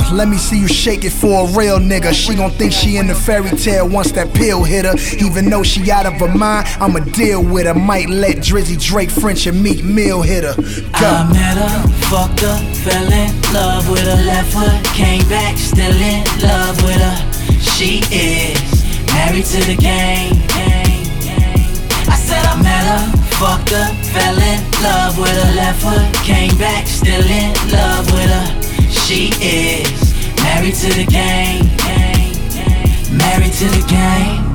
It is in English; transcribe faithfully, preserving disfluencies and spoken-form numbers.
let me see you shake it for a real nigga. She gon' think she in the fairy tale once that pill hit her. Even though she out of her mind, I'ma deal with her. Might let Drizzy, Drake, French, and Meek Mill hit her. Go. I met her, fucked her, fell in love with her. Left her, came back, still in love with her. She is married to the game. I said I met her, fucked her, fell in love with her. Left her, came back, still in love with her. She is married to the game. Married to the game.